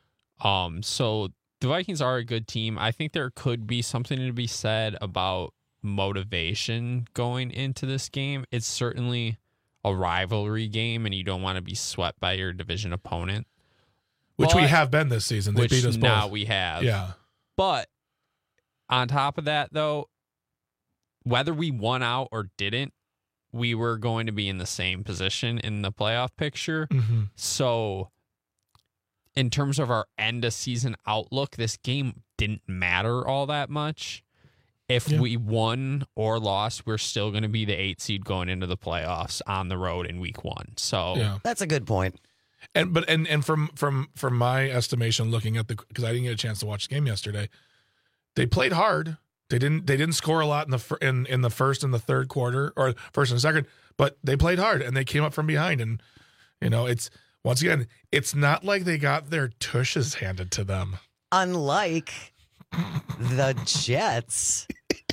So the Vikings are a good team. I think there could be something to be said about motivation going into this game. It's certainly a rivalry game, and you don't want to be swept by your division opponent. Which we have been this season. They beat us both. Now we have. Yeah. But on top of that, though, whether we won out or didn't, we were going to be in the same position in the playoff picture. Mm-hmm. So in terms of our end-of-season outlook, this game didn't matter all that much. If we won or lost, we're still going to be the 8th seed going into the playoffs on the road in week 1. So that's a good point. And from my estimation, looking at because I didn't get a chance to watch the game yesterday, they played hard. They didn't score a lot in the first and the third quarter, or first and second, but they played hard and they came up from behind. And it's once again, it's not like they got their tushes handed to them. Unlike the Jets.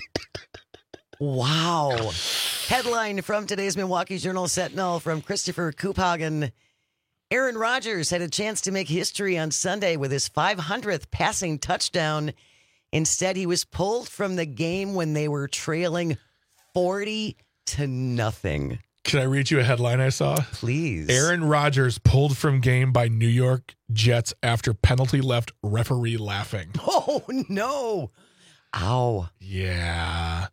Wow. Headline from today's Milwaukee Journal Sentinel from Christopher Koophagen. Aaron Rodgers had a chance to make history on Sunday with his 500th passing touchdown. Instead, he was pulled from the game when they were trailing 40-0. Can I read you a headline I saw? Please. Aaron Rodgers pulled from game by New York Jets after penalty left referee laughing. Oh, no. Ow. Yeah.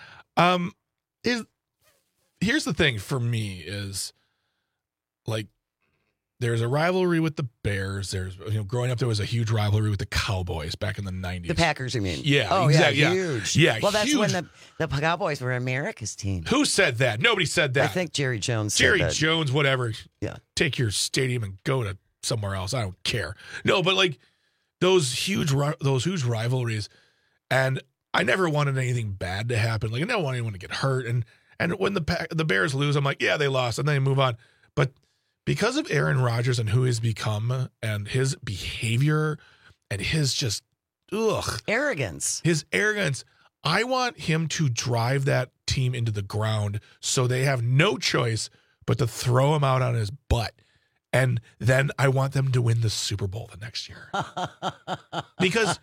Here's the thing for me is, there's a rivalry with the Bears. There's, growing up, there was a huge rivalry with the Cowboys back in the 90s. The Packers, you mean? Yeah, oh, exactly. Yeah, huge. Yeah, well, that's huge. when the Cowboys were America's team. Who said that? Nobody said that. I think Jerry Jones said Jerry that. Jones, whatever. Yeah. Take your stadium and go to somewhere else. I don't care. No, but those huge rivalries, and I never wanted anything bad to happen. I never wanted anyone to get hurt. And when the Bears lose, I'm like, yeah, they lost, and then they move on. But because of Aaron Rodgers and who he's become and his behavior and his just arrogance, his arrogance, I want him to drive that team into the ground so they have no choice but to throw him out on his butt. And then I want them to win the Super Bowl the next year. Because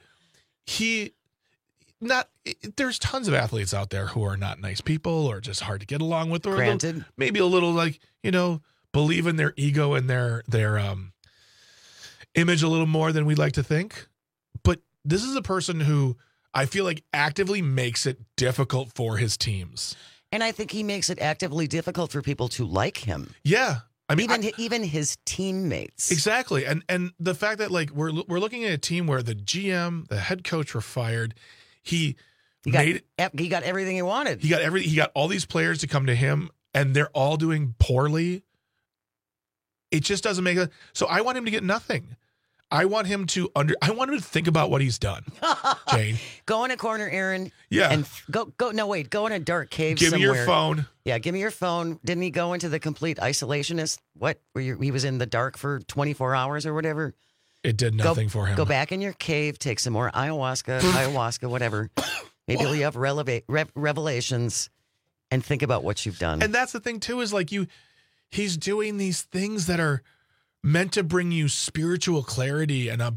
there's tons of athletes out there who are not nice people or just hard to get along with. Or Granted. maybe a little like, believe in their ego and their image a little more than we like to think. But this is a person who I feel like actively makes it difficult for his teams. And I think he makes it actively difficult for people to like him. Yeah. I mean, even his teammates. Exactly. And the fact that like we're looking at a team where the GM, the head coach were fired. He got everything he wanted. He got all these players to come to him and they're all doing poorly. It just doesn't make it. So I want him to get nothing. I want him to think about what he's done. Jane. Go in a corner, Aaron. Yeah. And go in a dark cave Give somewhere. me your phone. Yeah, give me your phone. Didn't he go into the complete isolationist? He was in the dark for 24 hours or whatever? It did nothing for him. Go back in your cave, take some more ayahuasca, whatever. Maybe you'll have revelations and think about what you've done. And that's the thing too, is like he's doing these things that are meant to bring you spiritual clarity and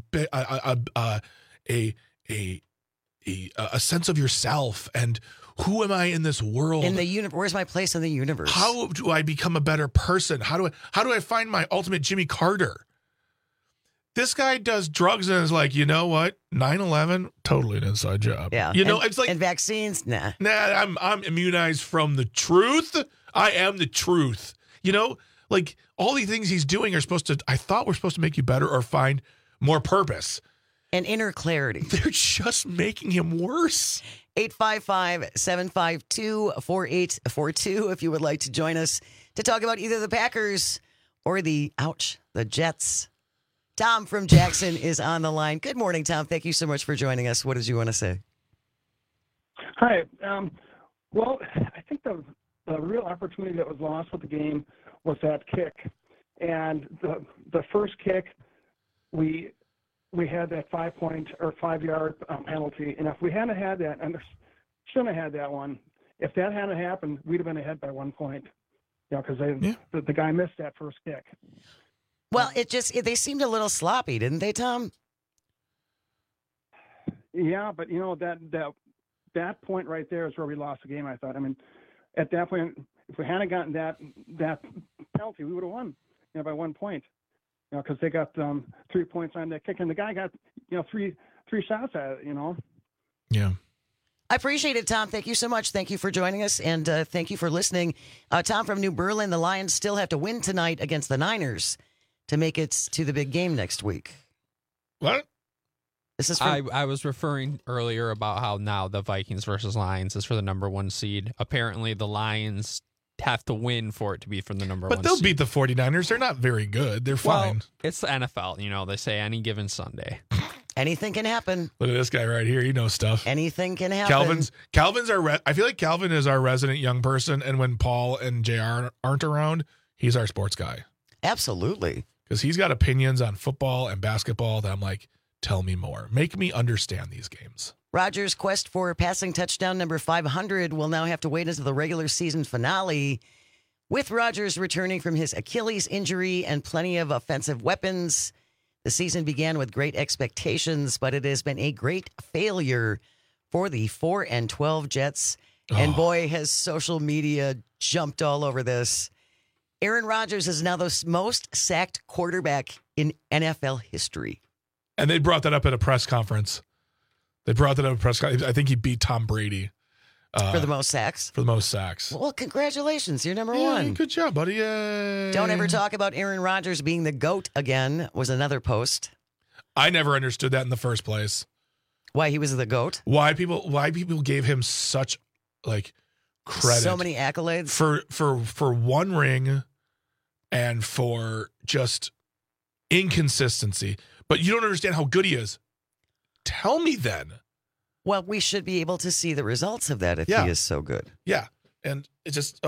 a sense of yourself and who am I in this world? In the universe, where's my place in the universe? How do I become a better person? How do I find my ultimate Jimmy Carter? This guy does drugs and is like, you know what? 9/11, totally an inside job. Yeah, it's like, and vaccines, nah. I'm immunized from the truth. I am the truth. Like all the things he's doing I thought were supposed to make you better or find more purpose. And inner clarity. They're just making him worse. 855-752-4842 if you would like to join us to talk about either the Packers or the Jets. Tom from Jackson is on the line. Good morning, Tom. Thank you so much for joining us. What did you want to say? Hi. Well, I think the real opportunity that was lost with the game was that kick. And the first kick, we had that 5-yard penalty. And if we hadn't had that, and shouldn't have had that one, if that hadn't happened, we'd have been ahead by 1 point. Because the guy missed that first kick. Well, they seemed a little sloppy, didn't they, Tom? Yeah, but that point right there is where we lost the game, I thought. I mean, at that point, if we hadn't gotten that penalty, we would have won, by 1 point. Because they got 3 points on that kick, and the guy got three shots at it. Yeah. I appreciate it, Tom. Thank you so much. Thank you for joining us, and thank you for listening. Tom from New Berlin, the Lions still have to win tonight against the Niners to make it to the big game next week. What? This is I was referring earlier about how now the Vikings versus Lions is for the number 1 seed. Apparently, the Lions have to win for it to be for the number 1 But they'll seed. beat the 49ers. They're not very good. They're fine. Well, it's the NFL. They say any given Sunday. Anything can happen. Look at this guy right here. He knows stuff. Anything can happen. Calvin's I feel like Calvin is our resident young person, and when Paul and JR aren't around, he's our sports guy. Absolutely. Because he's got opinions on football and basketball that I'm like, tell me more. Make me understand these games. Rodgers' quest for passing touchdown number 500 will now have to wait until the regular season finale. With Rodgers returning from his Achilles injury and plenty of offensive weapons, the season began with great expectations, but it has been a great failure for the 4-12 Jets. And boy, has social media jumped all over this. Aaron Rodgers is now the most sacked quarterback in NFL history. And they brought that up at a press conference. I think he beat Tom Brady. For the most sacks? Well, congratulations. You're number 1. Good job, buddy. Don't ever talk about Aaron Rodgers being the GOAT again was another post. I never understood that in the first place. Why he was the GOAT? Why people gave him such credit. So many accolades. For one ring and for just inconsistency. But you don't understand how good he is. Tell me then. Well, we should be able to see the results of that if he is so good. Yeah. And it just,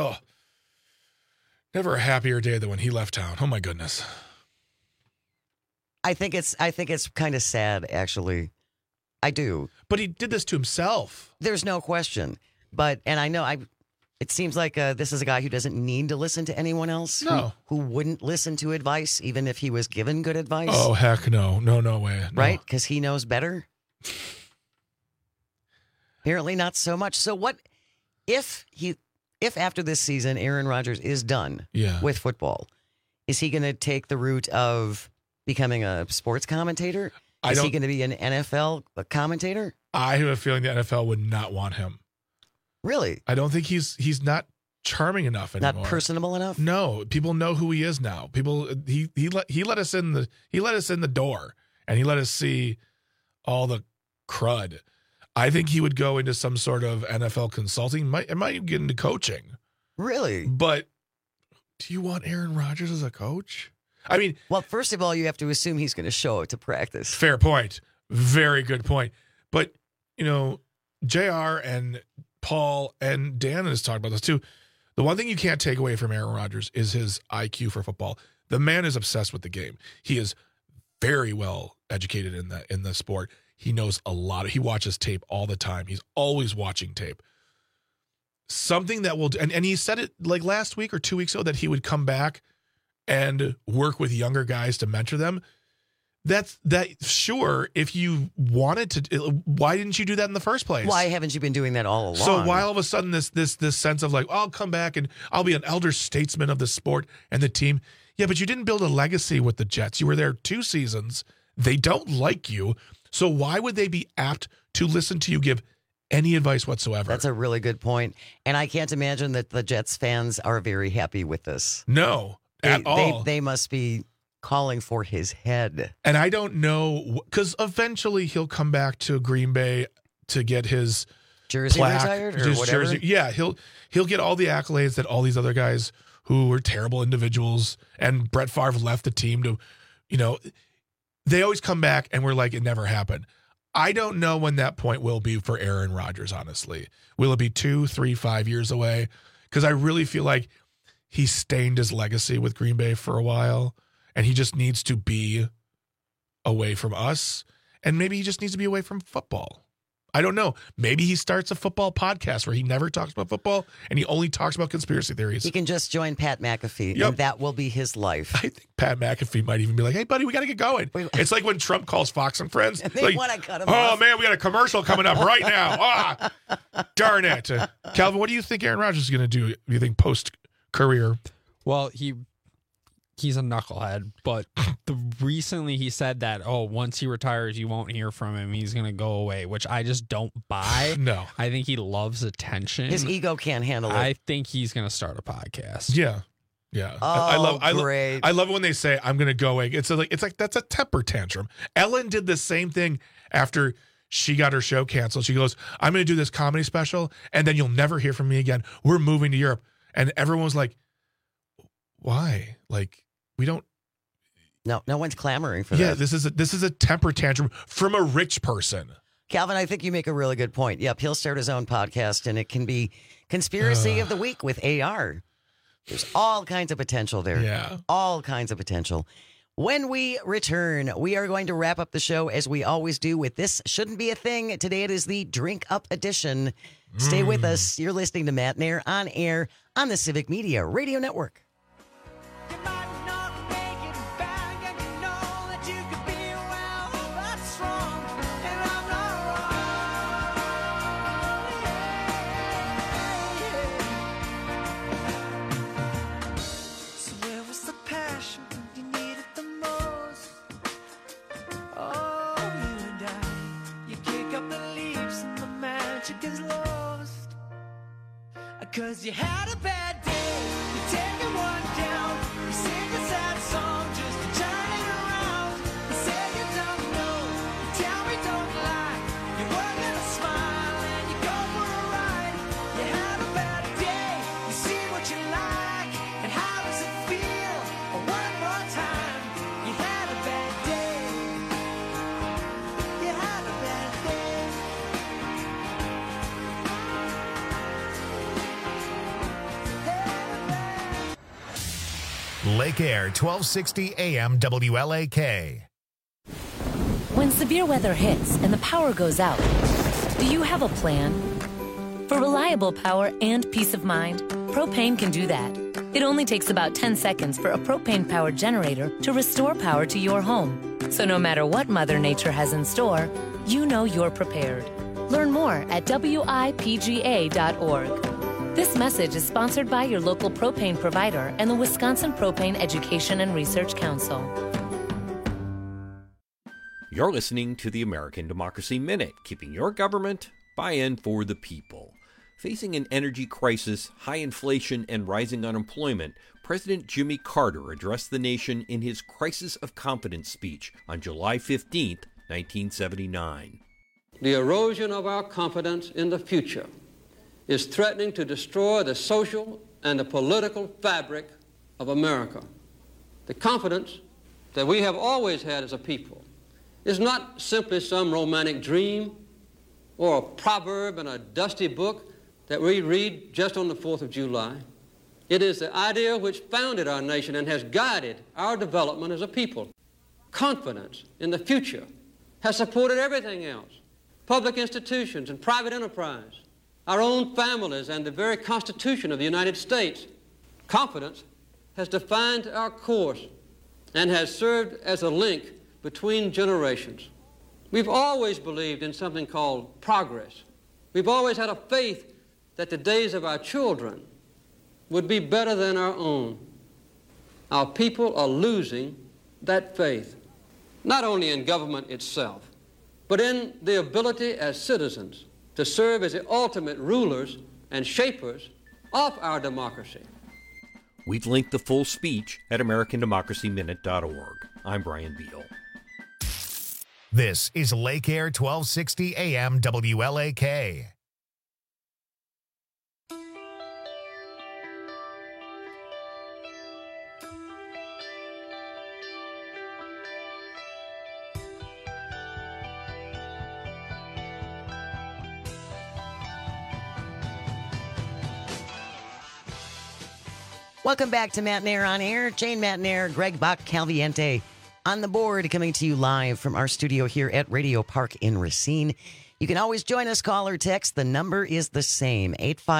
never a happier day than when he left town. Oh my goodness. I think it's kind of sad, actually. I do. But he did this to himself. There's no question. But, and I know it seems like this is a guy who doesn't need to listen to anyone else. No. Who wouldn't listen to advice, even if he was given good advice. Oh, heck no. No way. No. Right? Because he knows better. Apparently not so much. So what if after this season, Aaron Rodgers is done with football, is he going to take the route of becoming a sports commentator? Is he going to be an NFL commentator? I have a feeling the NFL would not want him. Really? I don't think he's not charming enough anymore. Not personable enough? No, people know who he is now. People he let us in the door, and he let us see all the crud. I think he would go into some sort of NFL consulting. Might get into coaching. Really? But do you want Aaron Rodgers as a coach? I mean, well, first of all, you have to assume he's going to show up to practice. Fair point. Very good point. But, JR and Paul and Dan has talked about this too. The one thing you can't take away from Aaron Rodgers is his IQ for football. The man is obsessed with the game. He is very well educated in the sport. He knows a lot. He watches tape all the time. He's always watching tape. Something that will, and he said it like last week or 2 weeks ago that he would come back and work with younger guys to mentor them. Sure, if you wanted to, why didn't you do that in the first place? Why haven't you been doing that all along? So why all of a sudden this sense of like, I'll come back and I'll be an elder statesman of the sport and the team. Yeah, but you didn't build a legacy with the Jets. You were there 2 seasons. They don't like you. So why would they be apt to listen to you give any advice whatsoever? That's a really good point. And I can't imagine that the Jets fans are very happy with this. No, at all. They must be calling for his head. And I don't know, because eventually he'll come back to Green Bay to get his jersey plaque, retired or whatever. Jersey. Yeah, he'll get all the accolades that all these other guys who were terrible individuals, and Brett Favre left the team to, they always come back and we're like, it never happened. I don't know when that point will be for Aaron Rodgers, honestly. Will it be 2, 3, 5 years away? Because I really feel like he stained his legacy with Green Bay for a while, and he just needs to be away from us, and maybe he just needs to be away from football. I don't know. Maybe he starts a football podcast where he never talks about football and he only talks about conspiracy theories. He can just join Pat McAfee, and that will be his life. I think Pat McAfee might even be like, hey, buddy, we got to get going. It's like when Trump calls Fox and Friends. And they like, want to cut him off. off. Man, we got a commercial coming up right now. Darn it. Calvin, what do you think Aaron Rodgers is going to do, you think, post-career? Well, he's a knucklehead, but recently he said that, once he retires, you won't hear from him. He's going to go away, which I just don't buy. No. I think he loves attention. His ego can't handle it. I think he's going to start a podcast. Yeah. Yeah. Oh, great. I love it when they say, I'm going to go away. It's like, that's a temper tantrum. Ellen did the same thing after she got her show canceled. She goes, I'm going to do this comedy special, and then you'll never hear from me again. We're moving to Europe. And everyone was like, why? Like, we don't. No one's clamoring for that. Yeah, this is a temper tantrum from a rich person. Calvin, I think you make a really good point. Yep, he'll start his own podcast, and it can be Conspiracy of the Week with AR. There's all kinds of potential there. Yeah. All kinds of potential. When we return, we are going to wrap up the show as we always do with This Shouldn't Be a Thing. Today it is the Drink Up edition. Stay with us. You're listening to Matt and Air on the Civic Media Radio Network. Cause you had a bad day, you take it one down, you sing a sad song just to turn it around. You say you don't know, you tell me don't lie, you work at a smile and you go for a ride. You had a bad day, you see what you like, and how does it feel? One more time, you had a bad day, you had a bad day. Lake Air, 1260 AM WLAK. When severe weather hits and the power goes out, Do you have a plan? For reliable power and peace of mind, Propane can do that. It only takes about 10 seconds for a propane-powered generator to restore power to your home. So no matter what Mother Nature has in store, you know you're prepared. Learn more at WIPGA.org. This message is sponsored by your local propane provider and the Wisconsin Propane Education and Research Council. You're listening to the American Democracy Minute, keeping your government by and for the people. Facing an energy crisis, high inflation, and rising unemployment, President Jimmy Carter addressed the nation in his Crisis of Confidence speech on July 15, 1979. The erosion of our confidence in the future is threatening to destroy the social and the political fabric of America. The confidence that we have always had as a people is not simply some romantic dream or a proverb in a dusty book that we read just on the 4th of July. It is the idea which founded our nation and has guided our development as a people. Confidence in the future has supported everything else. Public institutions and private enterprise, our own families, and the very Constitution of the United States. Confidence has defined our course and has served as a link between generations. We've always believed in something called progress. We've always had a faith that the days of our children would be better than our own. Our people are losing that faith, not only in government itself, but in the ability as citizens to serve as the ultimate rulers and shapers of our democracy. We've linked the full speech at AmericanDemocracyMinute.org. I'm Brian Beal. This is Lake Air 1260 AM WLAK. Welcome back to Matt Nair on Air. Jane Matt Nair, Greg Bach Calviente on the board, coming to you live from our studio here at Radio Park in Racine. You can always join us, call or text. The number is the same,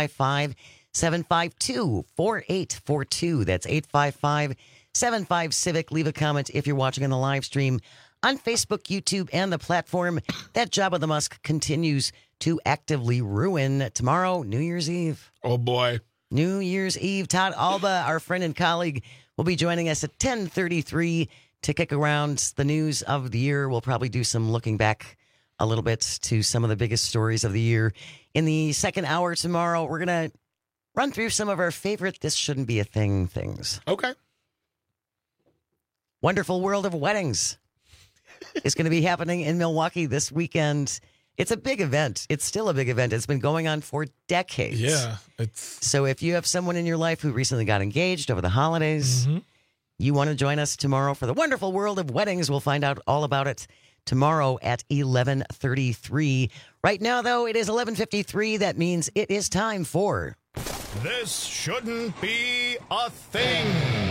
855-752-4842. That's 855-75-CIVIC. Leave a comment if you're watching on the live stream on Facebook, YouTube, and the platform. That Jabba the Musk continues to actively ruin tomorrow, New Year's Eve. Oh, boy. New Year's Eve. Todd Alba, our friend and colleague, will be joining us at 10:33 to kick around the news of the year. We'll probably do some looking back a little bit to some of the biggest stories of the year. In the second hour tomorrow, we're going to run through some of our favorite This Shouldn't Be a Thing things. Okay. Wonderful World of Weddings is going to be happening in Milwaukee this weekend. It's a big event. It's still a big event. It's been going on for decades. Yeah. So if you have someone in your life who recently got engaged over the holidays, you want to join us tomorrow for the Wonderful World of Weddings. We'll find out all about it tomorrow at 11:33. Right now, though, it is 11:53. That means it is time for This Shouldn't Be a Thing.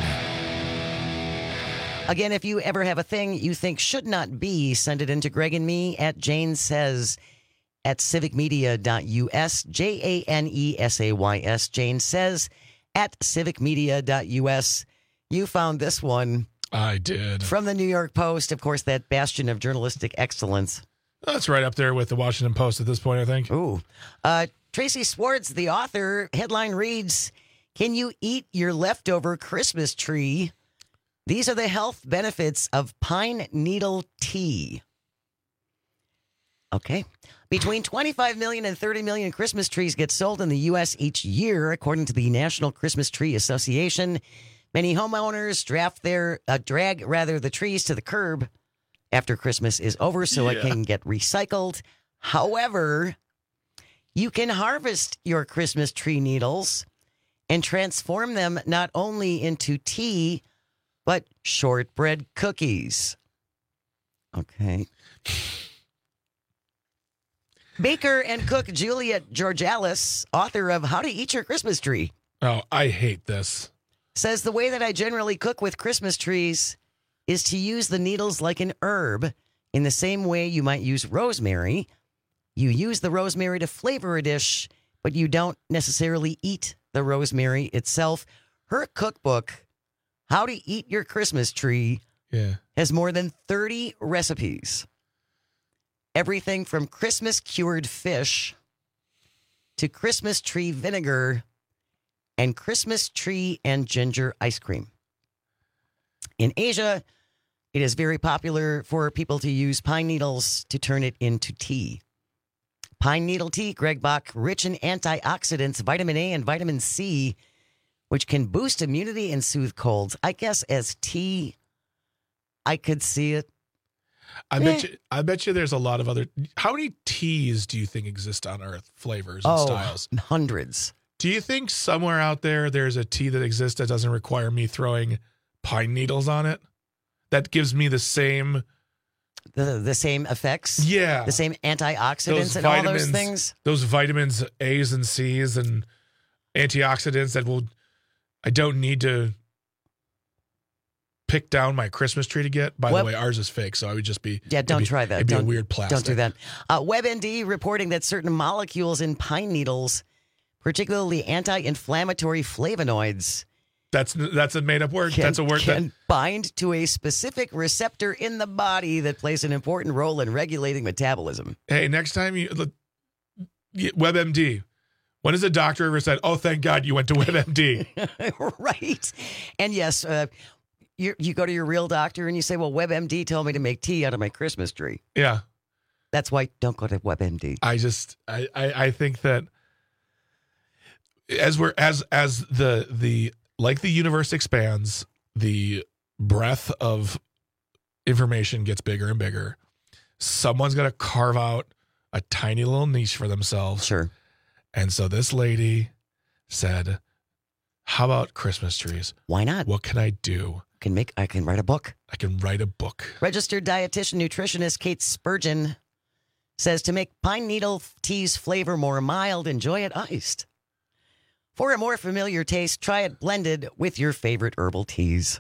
Again, if you ever have a thing you think should not be, send it in to Greg and me at Jane Says at civicmedia.us, JANESAYS, Jane Says at civicmedia.us. You found this one. I did. From the New York Post, of course, that bastion of journalistic excellence. That's right up there with the Washington Post at this point, I think. Ooh. Tracy Swartz, the author, headline reads, "Can you eat your leftover Christmas tree? These are the health benefits of pine needle tea." Okay. Between 25 million and 30 million Christmas trees get sold in the U.S. each year, according to the National Christmas Tree Association. Many homeowners drag the trees to the curb after Christmas is over so it can get recycled. However, you can harvest your Christmas tree needles and transform them not only into tea, but shortbread cookies. Okay. Baker and cook Juliet Georgalis, author of How to Eat Your Christmas Tree. Oh, I hate this. Says the way that I generally cook with Christmas trees is to use the needles like an herb in the same way you might use rosemary. You use the rosemary to flavor a dish, but you don't necessarily eat the rosemary itself. Her cookbook, How to Eat Your Christmas Tree, has more than 30 recipes. Everything from Christmas cured fish to Christmas tree vinegar and Christmas tree and ginger ice cream. In Asia, it is very popular for people to use pine needles to turn it into tea. Pine needle tea, Greg Bach, rich in antioxidants, vitamin A and vitamin C, which can boost immunity and soothe colds. I guess as tea, I could see it. I bet you there's a lot of other. How many teas do you think exist on Earth? Flavors and styles? Hundreds. Do you think somewhere out there's a tea that exists that doesn't require me throwing pine needles on it? That gives me the same. The same effects? Yeah. The same antioxidants and all those things? Those vitamins A's and C's and antioxidants that I don't need to pick down my Christmas tree to get. By the way, ours is fake, so I would just be... Yeah, don't try that. It'd be a weird plastic. Don't do that. WebMD reporting that certain molecules in pine needles, particularly anti-inflammatory flavonoids... That's a made-up word. That's a word can bind to a specific receptor in the body that plays an important role in regulating metabolism. Hey, next time WebMD. When has a doctor ever said, "Oh, thank God you went to WebMD"? Right. And yes, you go to your real doctor and you say, "Well, WebMD told me to make tea out of my Christmas tree." Yeah. That's why don't go to WebMD. I think that as the like the universe expands, the breadth of information gets bigger and bigger. Someone's going to carve out a tiny little niche for themselves. Sure. And so this lady said, "How about Christmas trees? Why not? What can I do? I can write a book. I can write a book." Registered dietitian nutritionist Kate Spurgeon says to make pine needle tea's flavor more mild, enjoy it iced. For a more familiar taste, try it blended with your favorite herbal teas.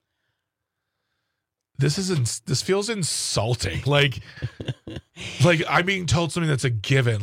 This feels insulting. Like I'm being told something that's a given.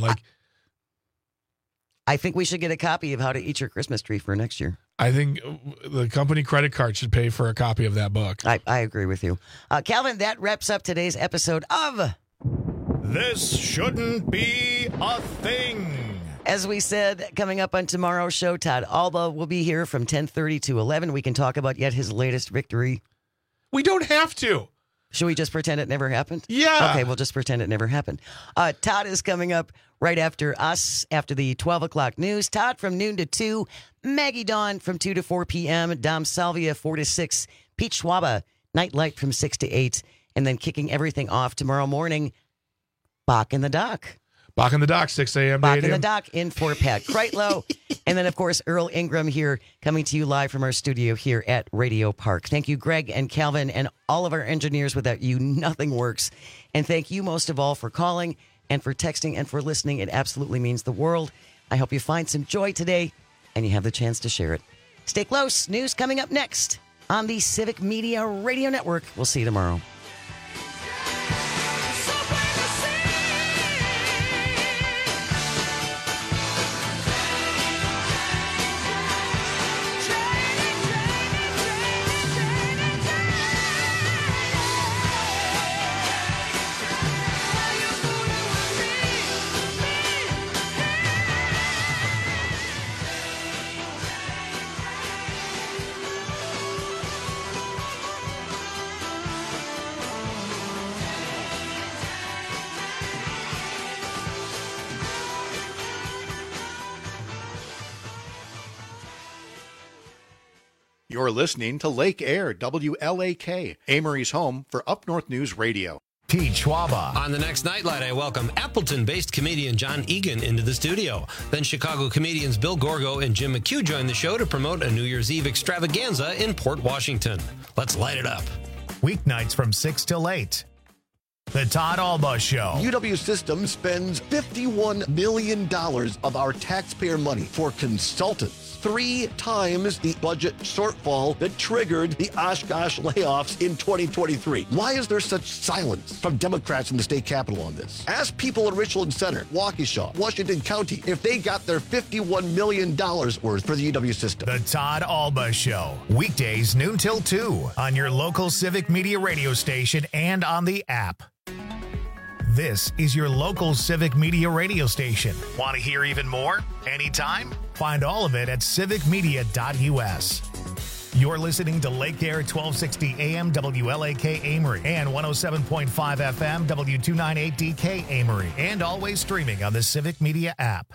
I think we should get a copy of How to Eat Your Christmas Tree for next year. I think the company credit card should pay for a copy of that book. I agree with you. Calvin, that wraps up today's episode of This Shouldn't Be a Thing. As we said, coming up on tomorrow's show, Todd Alba will be here from 10:30 to 11. We can talk about yet his latest victory. We don't have to. Should we just pretend it never happened? Yeah. Okay, we'll just pretend it never happened. Todd is coming up right after us, after the 12 o'clock news. Todd from noon to 2. Maggie Dawn from 2 to 4 p.m. Dom Salvia 4 to 6. Pete Schwaba, Nightlight from 6 to 8. And then kicking everything off tomorrow morning, Bach in the Dock. Bach in the Dock, 6 a.m. to 8 Bach a.m. in the Dock in for Pat Kreitlow. And then, of course, Earl Ingram here coming to you live from our studio here at Radio Park. Thank you, Greg and Calvin, and all of our engineers. Without you, nothing works. And thank you most of all for calling and for texting and for listening. It absolutely means the world. I hope you find some joy today and you have the chance to share it. Stay close. News coming up next on the Civic Media Radio Network. We'll see you tomorrow. You're listening to Lake Air, WLAK, Amory's home for Up North News Radio. Pete Schwaba. On the next Nightlight, I welcome Appleton-based comedian John Egan into the studio. Then Chicago comedians Bill Gorgo and Jim McHugh join the show to promote a New Year's Eve extravaganza in Port Washington. Let's light it up. Weeknights from 6 till 8. The Todd Alba Show. UW System spends $51 million of our taxpayer money for consultants. 3 times the budget shortfall that triggered the Oshkosh layoffs in 2023. Why is there such silence from Democrats in the state capitol on this? Ask people in Richland Center, Waukesha, Washington County if they got their $51 million worth for the UW System. The Todd Alba Show. Weekdays noon till 2 on your local Civic Media radio station and on the app. This is your local Civic Media radio station. Want to hear even more? Anytime? Find all of it at civicmedia.us. You're listening to Lake Air 1260 AM WLAK Amory and 107.5 FM W298DK Amory, and always streaming on the Civic Media app.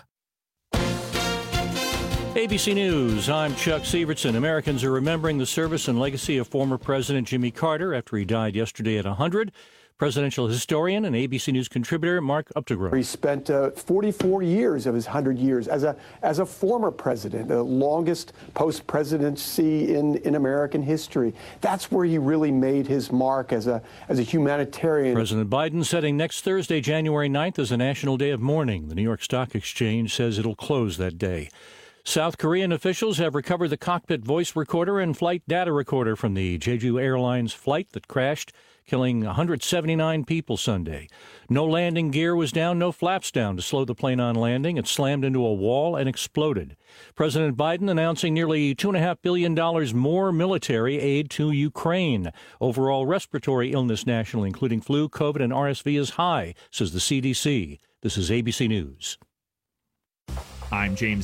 ABC News, I'm Chuck Sievertson. Americans are remembering the service and legacy of former President Jimmy Carter after he died yesterday at 100. Presidential historian and ABC News contributor Mark Updegrove. He spent 44 years of his 100 years as a former president, the longest post-presidency in American history. That's where he really made his mark as a humanitarian. President Biden setting next Thursday, January 9th, as a national day of mourning. The New York Stock Exchange says it'll close that day. South Korean officials have recovered the cockpit voice recorder and flight data recorder from the Jeju Airlines flight that crashed, killing 179 people Sunday. No landing gear was down, no flaps down to slow the plane on landing. It slammed into a wall and exploded. President Biden announcing nearly $2.5 billion more military aid to Ukraine. Overall respiratory illness nationally, including flu, COVID, and RSV, is high, says the CDC. This is ABC News. I'm James